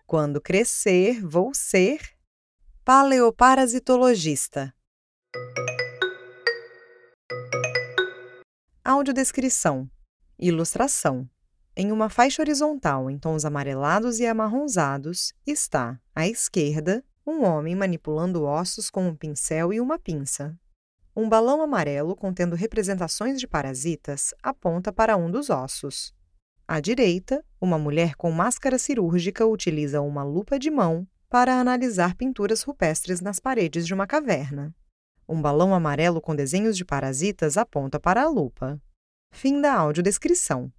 Quando crescer, vou ser paleoparasitologista. Audiodescrição. Ilustração. Em uma faixa horizontal em tons amarelados e amarronzados está, à esquerda, um homem manipulando ossos com um pincel e uma pinça. Um balão amarelo contendo representações de parasitas aponta para um dos ossos. À direita, uma mulher com máscara cirúrgica utiliza uma lupa de mão para analisar pinturas rupestres nas paredes de uma caverna. Um balão amarelo com desenhos de parasitas aponta para a lupa. Fim da audiodescrição.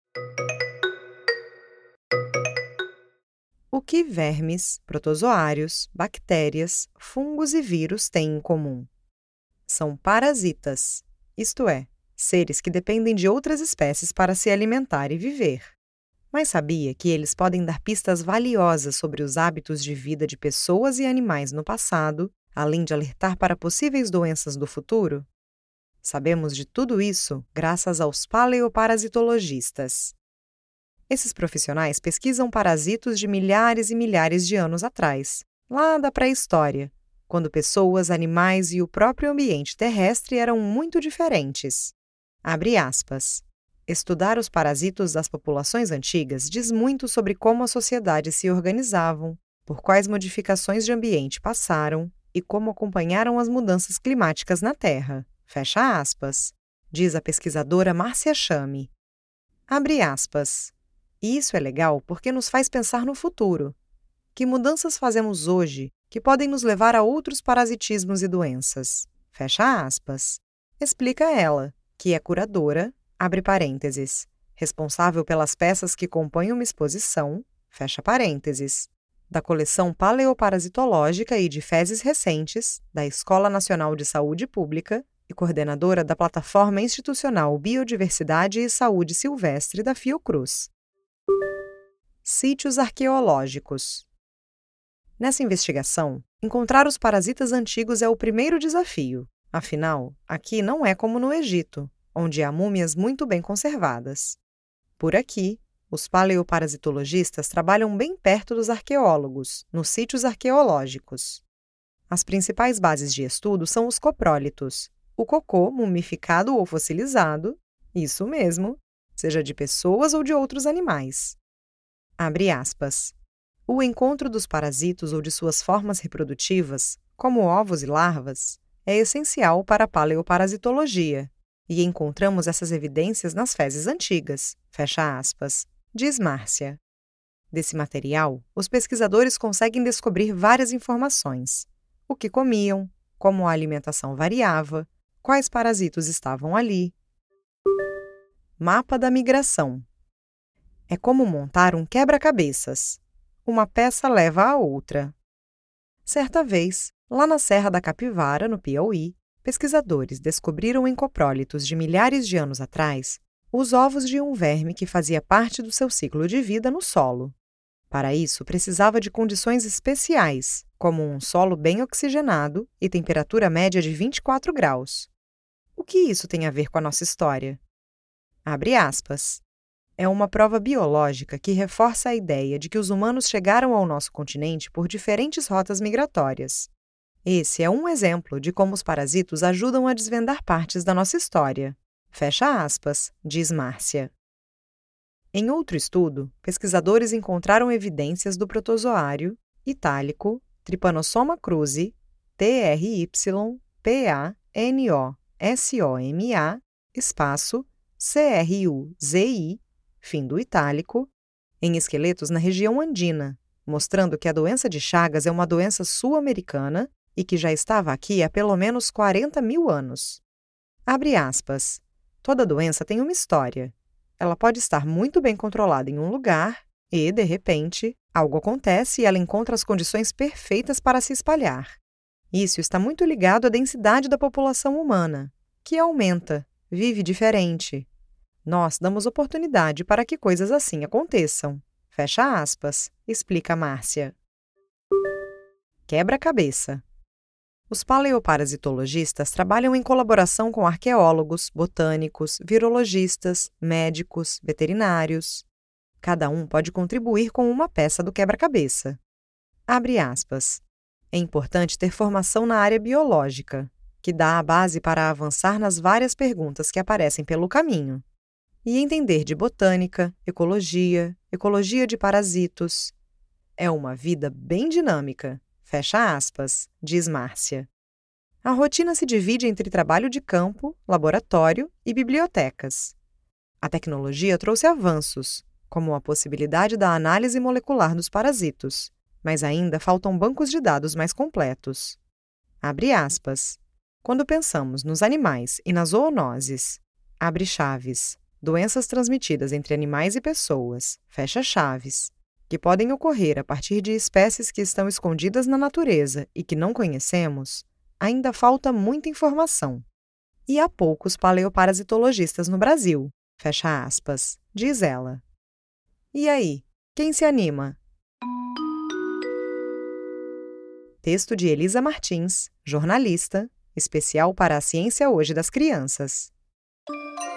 O que vermes, protozoários, bactérias, fungos e vírus têm em comum? São parasitas, isto é, seres que dependem de outras espécies para se alimentar e viver. Mas sabia que eles podem dar pistas valiosas sobre os hábitos de vida de pessoas e animais no passado, além de alertar para possíveis doenças do futuro? Sabemos de tudo isso graças aos paleoparasitologistas. Esses profissionais pesquisam parasitos de milhares e milhares de anos atrás, lá da pré-história, quando pessoas, animais e o próprio ambiente terrestre eram muito diferentes. Abre aspas. Estudar os parasitos das populações antigas diz muito sobre como as sociedades se organizavam, por quais modificações de ambiente passaram e como acompanharam as mudanças climáticas na Terra. Fecha aspas, diz a pesquisadora Márcia Chame. Abre aspas. E isso é legal porque nos faz pensar no futuro. Que mudanças fazemos hoje que podem nos levar a outros parasitismos e doenças? Fecha aspas. Explica ela, que é curadora, abre parênteses, responsável pelas peças que compõem uma exposição, fecha parênteses, da coleção paleoparasitológica e de fezes recentes, da Escola Nacional de Saúde Pública e coordenadora da Plataforma Institucional Biodiversidade e Saúde Silvestre da Fiocruz. Sítios arqueológicos. Nessa investigação, encontrar os parasitas antigos é o primeiro desafio. Afinal, aqui não é como no Egito, onde há múmias muito bem conservadas. Por aqui, os paleoparasitologistas trabalham bem perto dos arqueólogos, nos sítios arqueológicos. As principais bases de estudo são os coprólitos, o cocô mumificado ou fossilizado, isso mesmo, seja de pessoas ou de outros animais. Abre aspas. O encontro dos parasitos ou de suas formas reprodutivas, como ovos e larvas, é essencial para a paleoparasitologia, e encontramos essas evidências nas fezes antigas, fecha aspas, diz Márcia. Desse material, os pesquisadores conseguem descobrir várias informações: o que comiam, como a alimentação variava, quais parasitos estavam ali. Mapa da migração. É como montar um quebra-cabeças. Uma peça leva a outra. Certa vez, lá na Serra da Capivara, no Piauí, pesquisadores descobriram em coprólitos de milhares de anos atrás os ovos de um verme que fazia parte do seu ciclo de vida no solo. Para isso, precisava de condições especiais, como um solo bem oxigenado e temperatura média de 24 graus. O que isso tem a ver com a nossa história? Abre aspas. É uma prova biológica que reforça a ideia de que os humanos chegaram ao nosso continente por diferentes rotas migratórias. Esse é um exemplo de como os parasitos ajudam a desvendar partes da nossa história. Fecha aspas, diz Márcia. Em outro estudo, pesquisadores encontraram evidências do protozoário itálico Trypanosoma cruzi, TRYPANOSOMA, espaço CRUZI, fim do itálico, em esqueletos na região andina, mostrando que a doença de Chagas é uma doença sul-americana e que já estava aqui há pelo menos 40 mil anos. Abre aspas. Toda doença tem uma história. Ela pode estar muito bem controlada em um lugar e, de repente, algo acontece e ela encontra as condições perfeitas para se espalhar. Isso está muito ligado à densidade da população humana, que aumenta, vive diferente. Nós damos oportunidade para que coisas assim aconteçam. Fecha aspas, explica Márcia. Quebra-cabeça. Os paleoparasitologistas trabalham em colaboração com arqueólogos, botânicos, virologistas, médicos, veterinários. Cada um pode contribuir com uma peça do quebra-cabeça. Abre aspas. É importante ter formação na área biológica, que dá a base para avançar nas várias perguntas que aparecem pelo caminho, e entender de botânica, ecologia de parasitos. É uma vida bem dinâmica, fecha aspas, diz Márcia. A rotina se divide entre trabalho de campo, laboratório e bibliotecas. A tecnologia trouxe avanços, como a possibilidade da análise molecular dos parasitos, mas ainda faltam bancos de dados mais completos. Abre aspas. Quando pensamos nos animais e nas zoonoses, abre chaves, doenças transmitidas entre animais e pessoas, fecha chaves, que podem ocorrer a partir de espécies que estão escondidas na natureza e que não conhecemos, ainda falta muita informação. E há poucos paleoparasitologistas no Brasil, fecha aspas, diz ela. E aí, quem se anima? Texto de Elisa Martins, jornalista, especial para a Ciência Hoje das Crianças.